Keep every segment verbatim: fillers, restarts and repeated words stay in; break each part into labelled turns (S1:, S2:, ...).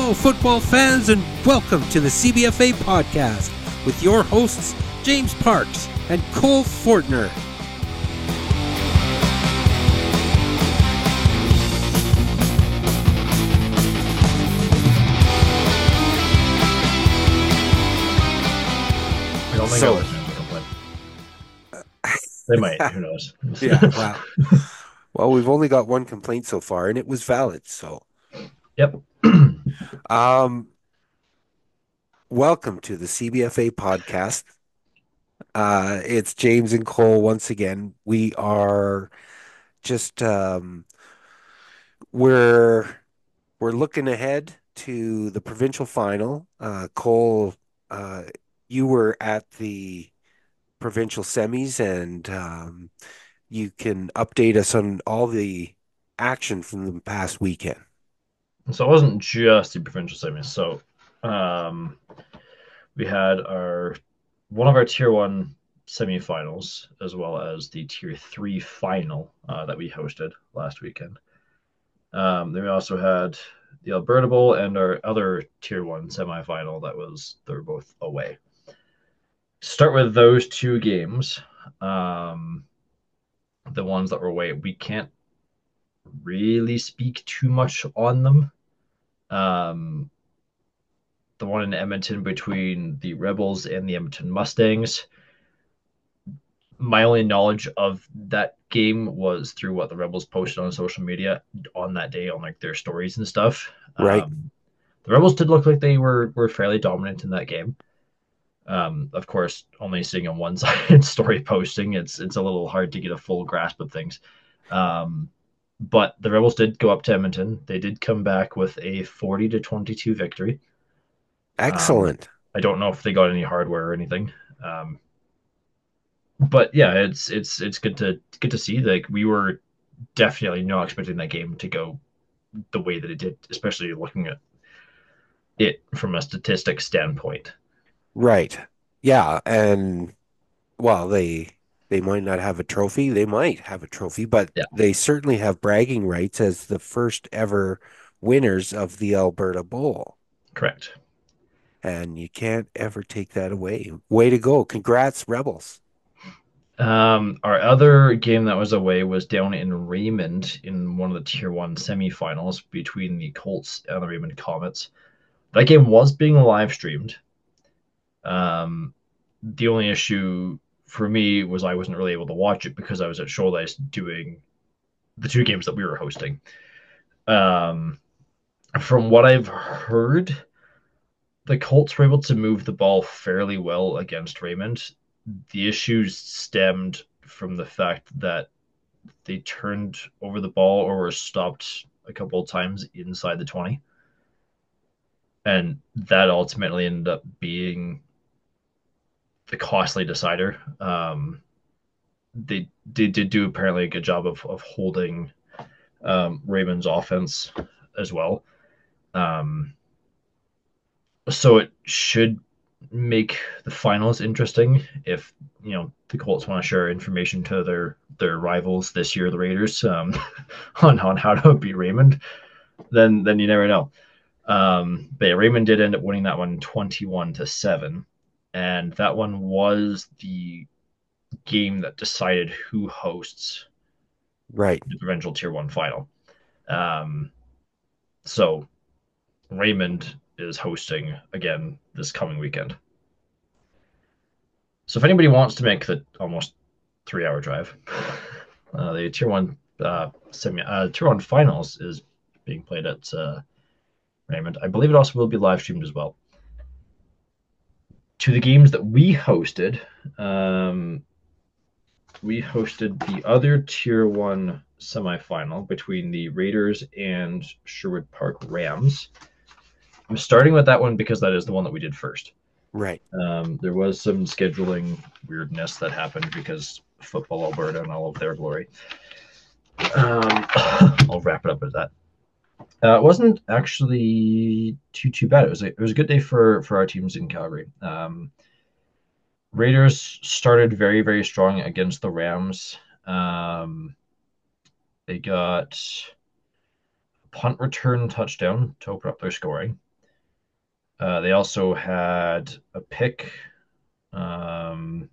S1: Hello, football fans, and welcome to the C B F A podcast with your hosts, James Parks and Cole Fortner.
S2: I don't think
S1: So-
S2: our listeners will complain. They might. Who knows?
S1: Yeah, wow. Well, we've only got one complaint so far, and it was valid. So,
S2: Yep.
S1: um, welcome to the C B F A podcast. Uh, it's James and Cole once again. We are just um, we're we're looking ahead to the provincial final. Uh, Cole, uh, you were at the provincial semis, and um, you can update us on all the action from the past weekend.
S2: So it wasn't just the provincial semis. So um, we had our one of our tier one semifinals as well as the tier three final uh, that we hosted last weekend. Um, then we also had the Alberta Bowl and our other tier one semifinal that was they were both away. Start with those two games. Um, the ones that were away, we can't really speak too much on them. Um, the one in Edmonton between the Rebels and the Edmonton Mustangs. My only knowledge of that game was through what the Rebels posted on social media on that day on like their stories and stuff.
S1: Right.
S2: Um, the Rebels did look like they were were fairly dominant in that game. Um, of course, only seeing on one side story posting, it's it's a little hard to get a full grasp of things. Um, but the Rebels did go up to Edmonton. They did come back with a forty to twenty-two victory.
S1: Excellent.
S2: Um, I don't know if they got any hardware or anything. Um, but yeah, it's it's it's good to good to see. Like we were definitely not expecting that game to go the way that it did, especially looking at it from a statistics standpoint.
S1: Right. Yeah, and well, they they might not have a trophy. They might have a trophy, but
S2: Yeah.
S1: they certainly have bragging rights as the first ever winners of the Alberta Bowl.
S2: Correct.
S1: And you can't ever take that away. Way to go. Congrats, Rebels.
S2: Um, our other game that was away was down in Raymond in one of the Tier One semifinals between the Colts and the Raymond Comets. That game was being live streamed. Um, the only issue for me was I wasn't really able to watch it because I was at Shoaldice doing the two games that we were hosting. Um, from what I've heard, the Colts were able to move the ball fairly well against Raymond. The issues stemmed from the fact that they turned over the ball or were stopped a couple of times inside the twenty. And that ultimately ended up being the costly decider. Um, they, they did do apparently a good job of, of holding um, Raymond's offense as well. Um, so it should make the finals interesting if you know the Colts want to share information to their their rivals this year, the Raiders, um, on on how to beat Raymond. Then then you never know. Um, but yeah, Raymond did end up winning that one twenty-one to seven, and that one was the game that decided who hosts
S1: Right.
S2: the provincial tier one final. Um, so Raymond is hosting again this coming weekend. So if anybody wants to make the almost three hour drive, uh, the tier one uh, semi uh, tier one finals is being played at uh, Raymond. I believe it also will be live streamed as well. To the games that we hosted, um, we hosted the other tier one semifinal between the Raiders and Sherwood Park Rams. I'm starting with that one because that is the one that we did first.
S1: Right.
S2: Um, there was some scheduling weirdness that happened because football Alberta and all of their glory. Um, I'll wrap it up with that. Uh, it wasn't actually too too bad. It was a, it was a good day for for our teams in Calgary. Um, Raiders started very very strong against the Rams. Um, they got a punt return touchdown to open up their scoring. Uh, they also had a pick. Um,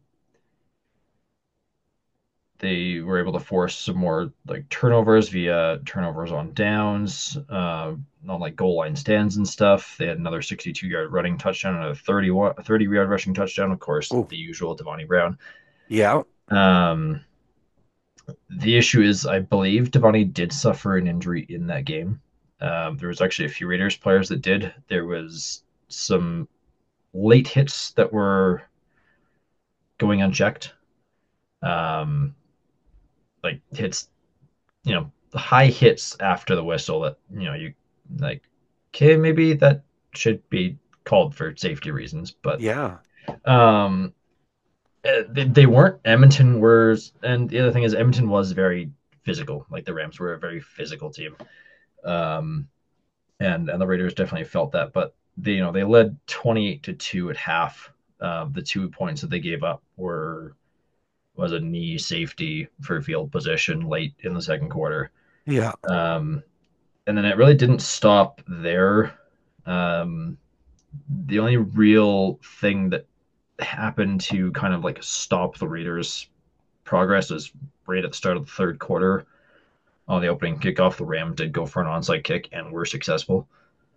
S2: they were able to force some more like turnovers via turnovers on downs, uh, on like goal line stands and stuff. They had another sixty-two yard running touchdown and a thirty, thirty yard rushing touchdown. Of course,
S1: Oh,
S2: the usual Devontae Brown.
S1: yeah.
S2: Um, the issue is, I believe Devontae did suffer an injury in that game. Um, there was actually a few Raiders players that did. There was some late hits that were going unchecked. Um, like hits, you know, high hits after the whistle that, you know, you like, okay, maybe that should be called for safety reasons, but
S1: Yeah.
S2: um, eh, they, they weren't. Edmonton was, and the other thing is, Edmonton was very physical. Like the Rams were a very physical team, um, and and the Raiders definitely felt that. But they, you know, they led twenty-eight to two at half. Um, the two points that they gave up were was a knee safety for field position late in the second quarter.
S1: Yeah.
S2: Um, and then it really didn't stop there. Um, the only real thing that happened to kind of like stop the Raiders' progress is right at the start of the third quarter. On the opening kickoff, the Rams did go for an onside kick and were successful.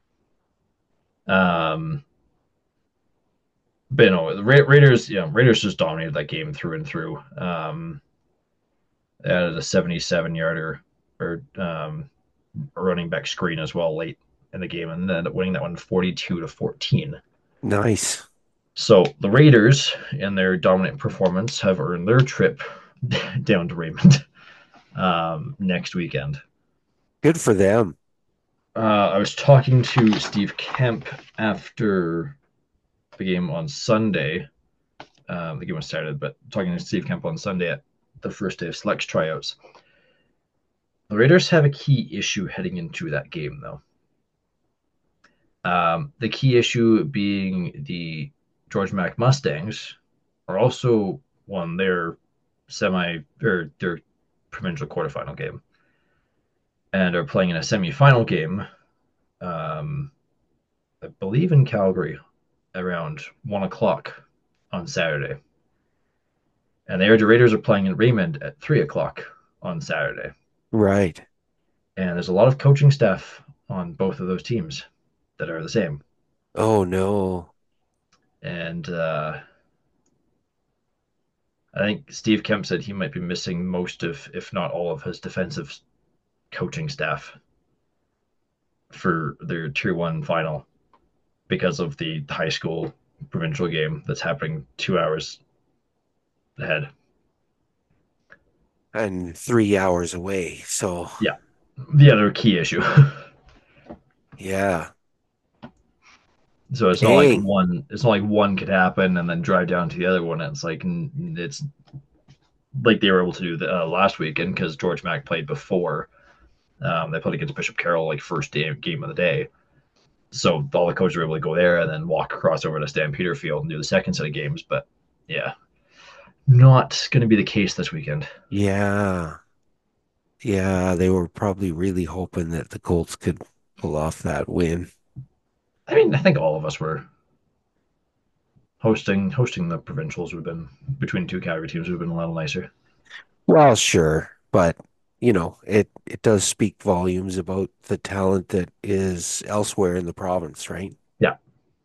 S2: Um, but you know, the Ra- Raiders, yeah, Raiders just dominated that game through and through. Um, they had a seventy-seven yarder or um, a running back screen as well late in the game, and then winning that one forty-two to fourteen.
S1: Nice.
S2: So the Raiders, in their dominant performance, have earned their trip down to Raymond um, next weekend.
S1: Good for them.
S2: Uh, I was talking to Steve Kemp after the game on Sunday. Um, the game was started, but talking to Steve Kemp on Sunday at the first day of Selects tryouts. The Raiders have a key issue heading into that game, though. Um, the key issue being the George Mack Mustangs are also won their semi or their provincial quarterfinal game and are playing in a semifinal game, um, I believe in Calgary, around one o'clock on Saturday. And the Air Raiders are playing in Raymond at three o'clock on Saturday.
S1: Right.
S2: And there's a lot of coaching staff on both of those teams that are the same.
S1: Oh no.
S2: And uh, I think Steve Kemp said he might be missing most of, if not all of, his defensive coaching staff for their tier one final because of the high school provincial game that's happening two hours ahead.
S1: And three hours away. So
S2: Yeah, the other key issue.
S1: yeah.
S2: So it's not like
S1: Dang.
S2: one. It's not like one could happen and then drive down to the other one. It's like it's like they were able to do the, uh, last weekend because George Mack played before. Um, they played against Bishop Carroll like first day, game of the day. So all the coaches were able to go there and then walk across over to Stampeder Field and do the second set of games. But yeah, not going to be the case this weekend.
S1: Yeah. Yeah, they were probably really hoping that the Colts could pull off that win.
S2: I mean, I think all of us were hosting hosting the provincials would have been between two Calgary teams would have been a little nicer.
S1: Well, sure, but you know, it it does speak volumes about the talent that is elsewhere in the province, right?
S2: Yeah.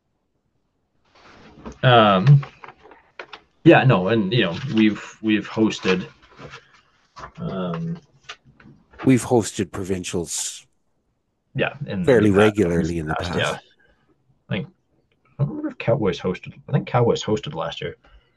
S2: Um, yeah, no, and you know, we've we've hosted um
S1: We've hosted provincials
S2: yeah, in in the
S1: fairly
S2: past, at least
S1: regularly
S2: in
S1: in
S2: the
S1: the
S2: past, yeah.
S1: past.
S2: I think I don't remember if Cowboys hosted. I think Cowboys hosted last year.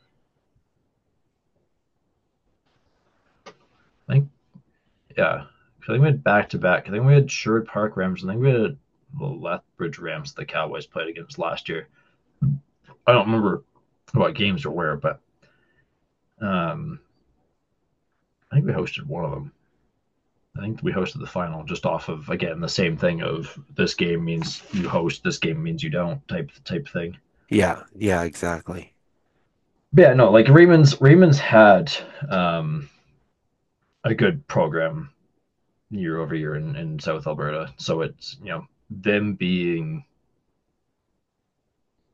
S2: I think yeah. I think we had back to back. I think we had Sherwood Park Rams. I think we had the Lethbridge Rams the Cowboys played against last year. I don't remember what games or where, but um, I think we hosted one of them. I think we hosted the final just off of again the same thing of this game means you host, this game means you don't type type thing.
S1: Yeah, yeah, exactly.
S2: But yeah, no, like Raymond's Raymond's had um, a good program year over year in, in South Alberta, so it's you know them being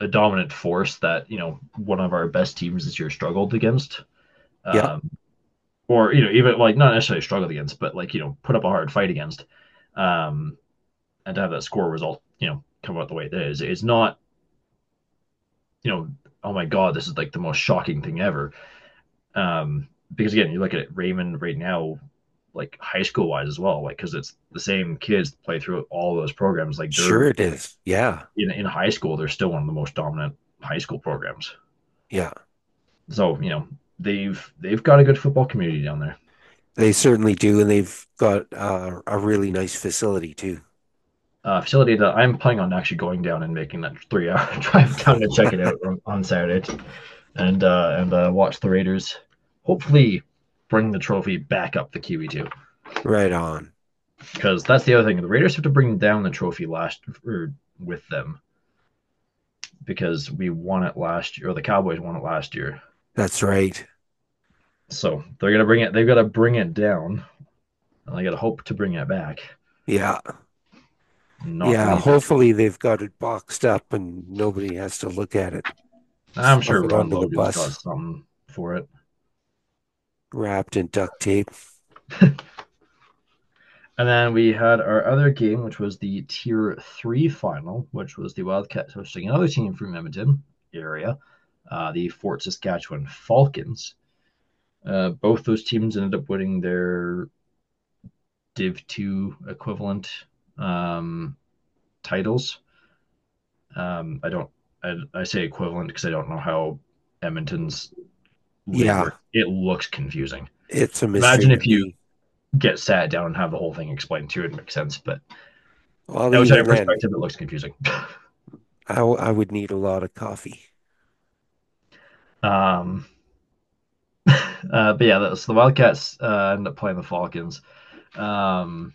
S2: a dominant force that you know one of our best teams this year struggled against.
S1: Yeah,
S2: Um, or you know even like not necessarily struggled against, but like you know put up a hard fight against, um, and to have that score result you know come out the way it is, it's not you know oh my god this is like the most shocking thing ever. Um, because again you look at Raymond right now, like high school wise as well, like because it's the same kids play through all those programs. Like
S1: sure
S2: they're
S1: it is. Yeah,
S2: in in high school, they're still one of the most dominant high school programs.
S1: yeah.
S2: So you know they've they've got a good football community down there.
S1: They certainly do, and they've got uh, a really nice facility too.
S2: Uh, facility that I'm planning on actually going down and making that three hour drive down to check it out on, on Saturday and uh, and uh, watch the Raiders hopefully bring the trophy back up the Kiwi too.
S1: Right on.
S2: Because that's the other thing. The Raiders have to bring down the trophy last or with them because we won it last year, or the Cowboys won it last year.
S1: That's right.
S2: So they're gonna bring it. They've got to bring it down, and I got to hope to bring it back.
S1: Yeah.
S2: Not
S1: Yeah.
S2: leave it.
S1: Hopefully they've got it boxed up and nobody has to look at it.
S2: I'm
S1: Stuff
S2: sure
S1: it
S2: Ron
S1: onto the
S2: Logan's got
S1: bus,
S2: something for it.
S1: wrapped in duct tape.
S2: And then we had our other game, which was the Tier three final, which was the Wildcats hosting another team from Edmonton area, uh, the Fort Saskatchewan Falcons. Uh, both those teams ended up winning their Div two equivalent um, titles. Um, I don't, I, I say equivalent because I don't know how Edmonton's league
S1: Yeah.
S2: works. It looks confusing.
S1: It's a mystery
S2: Imagine
S1: to
S2: if you
S1: me.
S2: get sat down and have the whole thing explained to you, it makes sense. But
S1: Well,
S2: outside
S1: even then,
S2: perspective, it looks confusing.
S1: I, w- I would need a lot of coffee.
S2: um, uh, but yeah, that's, the Wildcats uh, end up playing the Falcons. Um,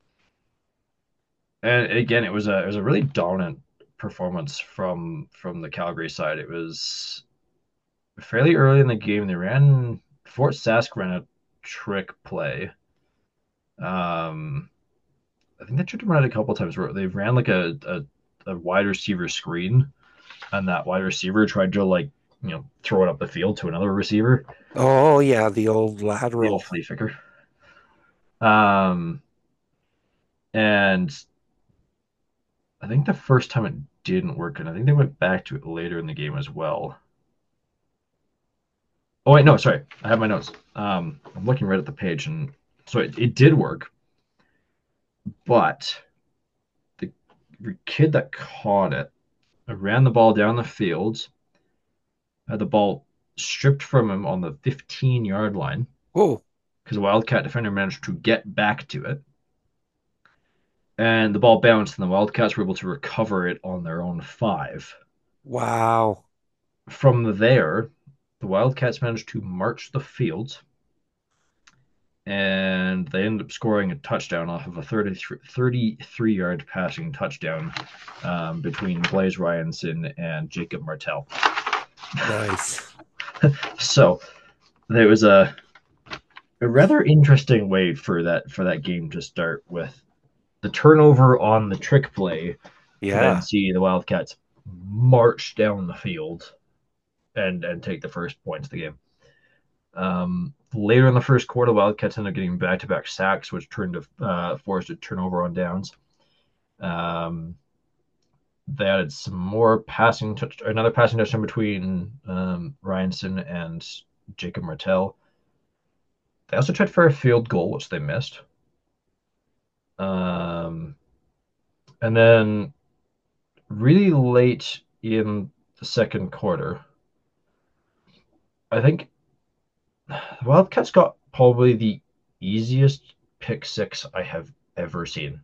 S2: and again, it was a it was a really dominant performance from from the Calgary side. It was fairly early in the game. They ran Fort Sask ran a trick play. Um, I think they tried to run it a couple of times. Where they ran like a, a a wide receiver screen, and that wide receiver tried to like you know throw it up the field to another receiver,
S1: Oh, yeah, the old
S2: the old
S1: lateral.
S2: flea flicker. Um, and I think the first time it didn't work, and I think they went back to it later in the game as well. Oh wait, no, sorry, I have my notes. Um, I'm looking right at the page, and so it, it did work, but the kid that caught it ran the ball down the field, had the ball stripped from him on the fifteen yard line
S1: Oh,
S2: because the Wildcat defender managed to get back to it, and the ball bounced, and the Wildcats were able to recover it on their own five.
S1: wow.
S2: From there, the Wildcats managed to march the field, and they ended up scoring a touchdown off of a thirty-three yard passing touchdown um, between Blaze Ryanson and Jacob Martell.
S1: Nice.
S2: So there was a, a rather interesting way for that for that game to start with the turnover on the trick play to then
S1: Yeah.
S2: see the Wildcats march down the field and and take the first points of the game. Um, later in the first quarter, Wildcats ended up getting back-to-back sacks, which turned to uh, forced a turnover on downs. Um, they added some more passing touch, another passing touchdown between um, Ryanson and Jacob Martell. They also tried for a field goal, which they missed. Um, and then really late in the second quarter, I think the Wildcats got probably the easiest pick six I have ever seen.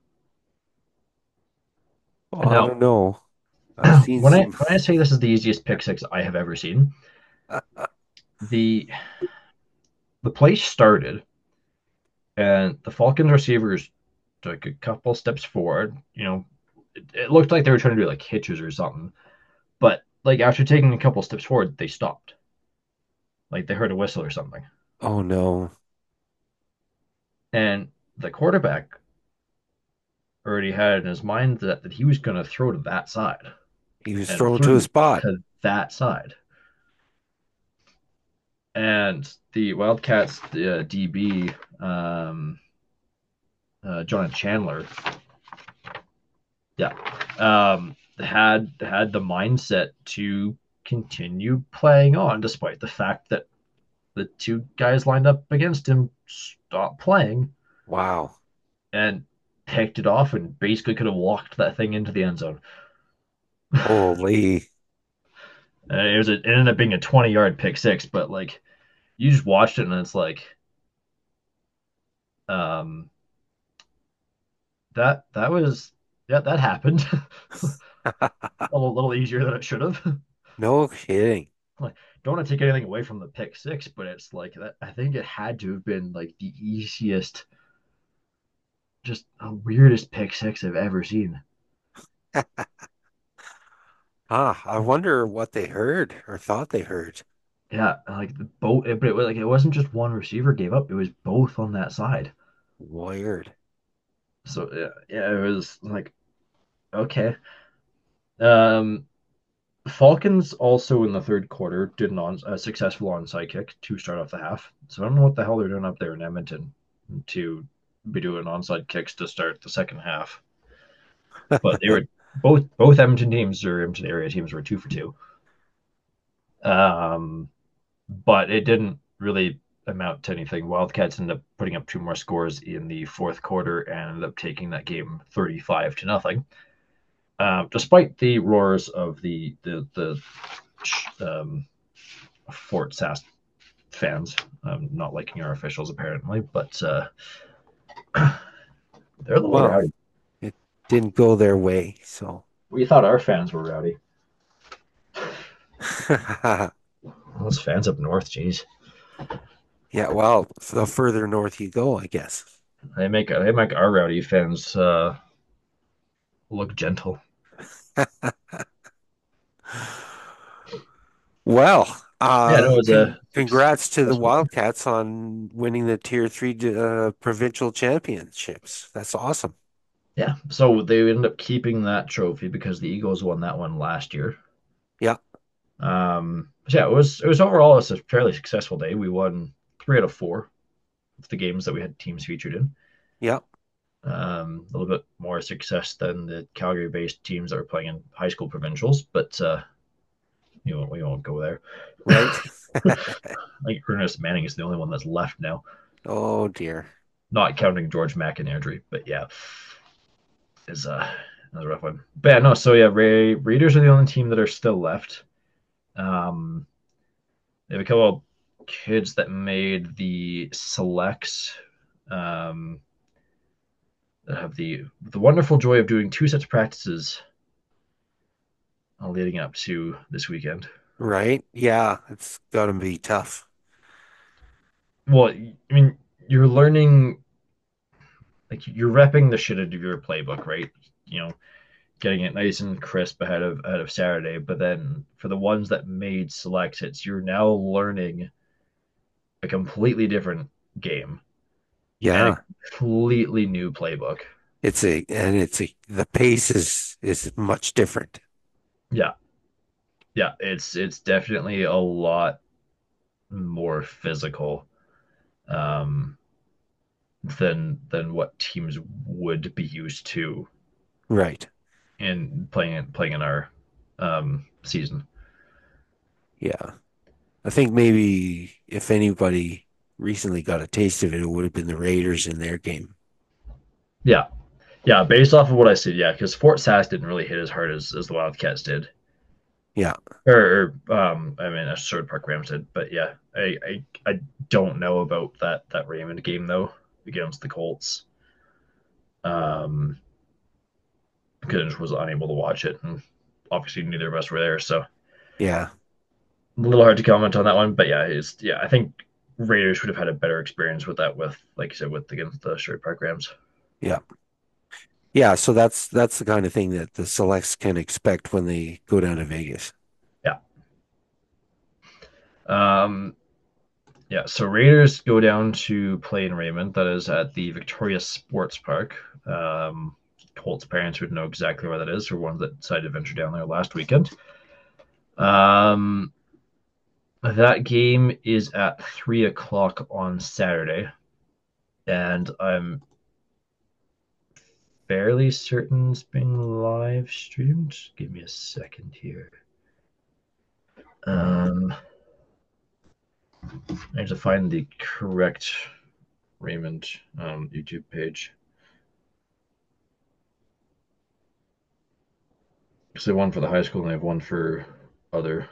S1: Well,
S2: And
S1: I
S2: now,
S1: don't know. I've seen
S2: when I
S1: some.
S2: when I say this is the easiest pick six I have ever seen,
S1: Uh, uh,
S2: the the play started and the Falcons receivers took a couple steps forward. You know, it, it looked like they were trying to do like hitches or something, but like after taking a couple steps forward, they stopped. Like they heard a whistle or something,
S1: oh no.
S2: and the quarterback already had in his mind that, that he was going to throw to that side.
S1: He was
S2: and
S1: thrown to a
S2: threw
S1: spot.
S2: to that side. And the Wildcats uh, D B, um, uh, John Chandler, yeah, um, had had the mindset to continue playing on, despite the fact that the two guys lined up against him stopped playing,
S1: Wow.
S2: and picked it off and basically could have walked that thing into the end zone.
S1: Holy.
S2: Uh, it was a, it ended up being a twenty yard pick six, but like you just watched it and it's like um that that was yeah that happened a little, little easier than it should have.
S1: No kidding.
S2: Like, don't want to take anything away from the pick six, but it's like that. I think it had to have been like the easiest, just uh, weirdest pick six I've ever seen.
S1: Ah, I wonder what they heard or thought they heard.
S2: Yeah, like the both, but it was like it wasn't just one receiver gave up; it was both on that side.
S1: Weird.
S2: So yeah, yeah, it was like okay. Um, Falcons also in the third quarter did an on, a successful onside kick to start off the half. So I don't know what the hell they're doing up there in Edmonton to be doing onside kicks to start the second half. But they were both both Edmonton teams or Edmonton area teams were two for two. Um, but it didn't really amount to anything. Wildcats ended up putting up two more scores in the fourth quarter and ended up taking that game thirty-five to nothing. Uh, despite the roars of the the the um, Fort Sask fans, um, not liking our officials apparently, but uh, they're a little
S1: Well,
S2: rowdy.
S1: it didn't go their way, so.
S2: We thought our fans were rowdy. Those fans up north, geez,
S1: Yeah, well, the further north you go, I guess.
S2: they make they make our rowdy fans uh, look gentle.
S1: Well,
S2: Yeah,
S1: uh,
S2: no, it was
S1: con
S2: a
S1: congrats to the
S2: successful.
S1: Wildcats on winning the Tier Three uh, provincial championships. That's awesome.
S2: Yeah, so they ended up keeping that trophy because the Eagles won that one last year.
S1: Yeah,
S2: Um, so yeah, it was it was overall a fairly successful day. We won three out of four of the games that we had teams featured in.
S1: yeah,
S2: Um, a little bit more success than the Calgary-based teams that were playing in high school provincials, but uh, you won't, we won't go there.
S1: right.
S2: Like Ernest Manning is the only one that's left now,
S1: Oh dear.
S2: not counting George McInerney. But yeah, is uh, another rough one. But yeah, no. So yeah, Ray, Raiders are the only team that are still left. Um, they have a couple of kids that made the selects. Um, that have the the wonderful joy of doing two sets of practices uh, leading up to this weekend.
S1: Right? Yeah, it's gonna be tough.
S2: Well, I mean, you're learning, like you're repping the shit out of your playbook, right? You know, getting it nice and crisp ahead of ahead of Saturday. But then for the ones that made select hits, you're now learning a completely different game and a
S1: Yeah,
S2: completely new playbook.
S1: it's a and it's a the pace is is much different.
S2: Yeah, yeah, it's it's definitely a lot more physical um, than than what teams would be used to
S1: Right.
S2: in playing playing in our um, season.
S1: Yeah. I think maybe if anybody recently got a taste of it, it would have been the Raiders in their game.
S2: Yeah, yeah. Based off of what I said, yeah, because Fort Sask didn't really hit as hard as, as the Wildcats did,
S1: Yeah.
S2: or, or um, I mean, as Sword Park Rams did. But yeah, I, I I don't know about that that Raymond game though against the Colts. Um, because I just was unable to watch it, and obviously neither of us were there, so
S1: Yeah.
S2: a little hard to comment on that one. But yeah, it's yeah, I think Raiders would have had a better experience with that, with like you said, with against the Sword Park Rams.
S1: Yeah. Yeah. So that's that's the kind of thing that the selects can expect when they go down to Vegas.
S2: Yeah. Um, Yeah, so Raiders go down to play in Raymond. That is at the Victoria Sports Park. Um, Colts parents would know exactly where that is, or ones that decided to venture down there last weekend. Um, that game is at three o'clock on Saturday, and I'm fairly certain it's being live streamed. Give me a second here. Um, I have to find the correct Raymond um, YouTube page. Because they have one for the high school and they have one for other.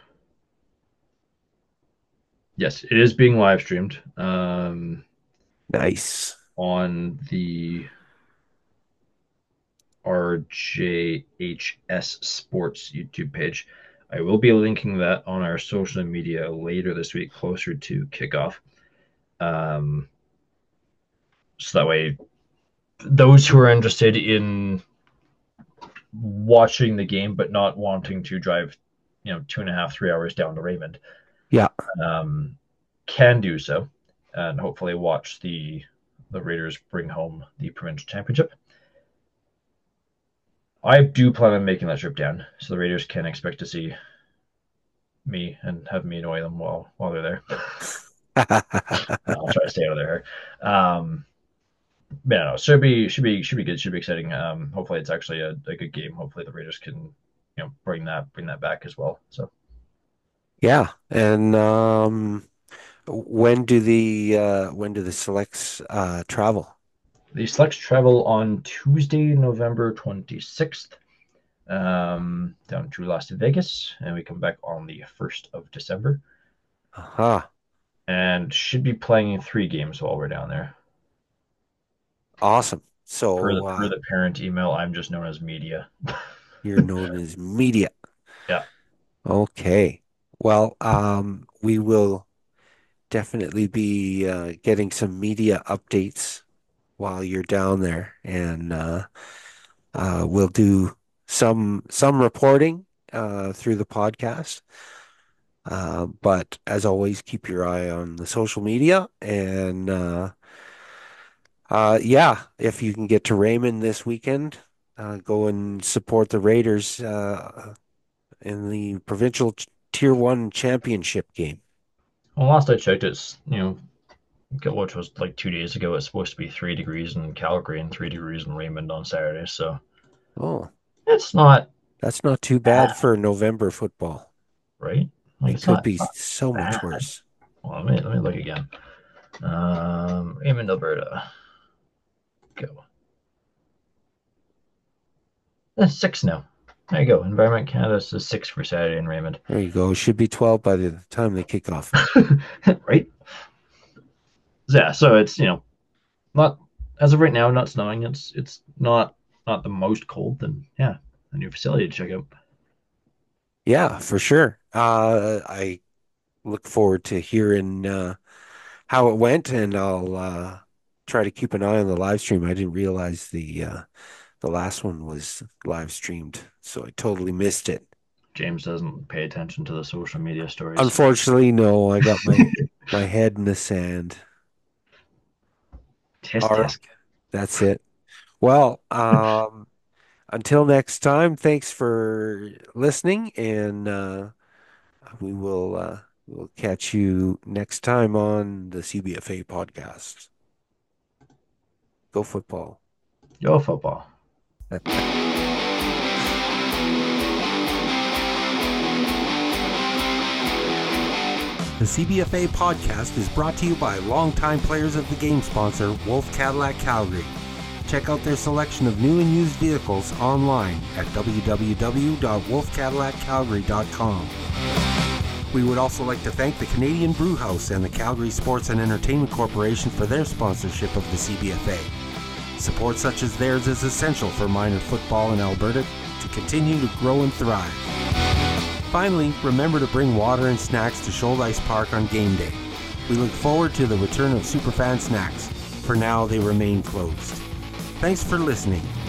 S2: Yes, it is being live streamed. Um,
S1: Nice.
S2: On the R J H S Sports YouTube page. I will be linking that on our social media later this week, closer to kickoff. Um, so that way, those who are interested in watching the game but not wanting to drive, you know, two and a half, three hours down to Raymond,
S1: Yeah.
S2: um, can do so, and hopefully watch the the Raiders bring home the provincial championship. I do plan on making that trip down, so the Raiders can expect to see me and have me annoy them while while they're there. I'll try to stay out of their hair. Um, yeah, no, should be should be should be good. Should be exciting. Um, hopefully, it's actually a, a good game. Hopefully, the Raiders can, you know, bring that bring that back as well. So
S1: Yeah, and um, when do the uh, when do the selects uh, travel?
S2: the selects travel on Tuesday, November twenty-sixth, um, down to Las Vegas, and we come back on the first of December.
S1: Aha.
S2: And should be playing three games while we're down there.
S1: Awesome.
S2: Per the,
S1: So
S2: per
S1: uh,
S2: the parent email, I'm just known as media.
S1: you're known as media.
S2: Yeah.
S1: Okay. Well, um, we will definitely be uh, getting some media updates while you're down there, and uh, uh, we'll do some some reporting uh, through the podcast. Uh, but as always, keep your eye on the social media, and uh, uh, yeah, if you can get to Raymond this weekend, uh, go and support the Raiders uh, in the provincial ch- Tier One championship game.
S2: Well, last I checked, it's, you know, which was like two days ago, it's supposed to be three degrees in Calgary and three degrees in Raymond on Saturday. So
S1: Oh,
S2: it's not
S1: that's not too bad
S2: bad,
S1: for November football.
S2: right? Like
S1: It
S2: it's
S1: could
S2: not,
S1: be
S2: not
S1: so much
S2: bad.
S1: worse.
S2: Well, let me let me look again. Um, Raymond, Alberta. Go. That's six now. There you go. Environment Canada says six for Saturday in Raymond.
S1: There you go. It should be twelve by the time they kick off.
S2: Right? Yeah, so it's, you know, not as of right now, not snowing. It's it's not not the most cold. Then yeah, a new facility to check out.
S1: Yeah, for sure. Uh, I look forward to hearing uh, how it went, and I'll uh, try to keep an eye on the live stream. I didn't realize the uh, the last one was live streamed, so I totally missed it.
S2: James doesn't pay attention to the social media stories.
S1: Unfortunately, no, I got my my head in the sand.
S2: Tisk
S1: All right,
S2: tisk.
S1: that's it. Well, um, until next time, thanks for listening, and uh, we will uh, we'll catch you next time on the C B F A podcast. Go football.
S2: Yo, football.
S1: The C B F A podcast is brought to you by longtime players of the game sponsor, Wolf Cadillac Calgary. Check out their selection of new and used vehicles online at w w w dot wolf cadillac calgary dot com. We would also like to thank the Canadian Brew House and the Calgary Sports and Entertainment Corporation for their sponsorship of the C B F A. Support such as theirs is essential for minor football in Alberta to continue to grow and thrive. Finally, remember to bring water and snacks to Shoaldice Park on game day. We look forward to the return of Superfan Snacks. For now, they remain closed. Thanks for listening.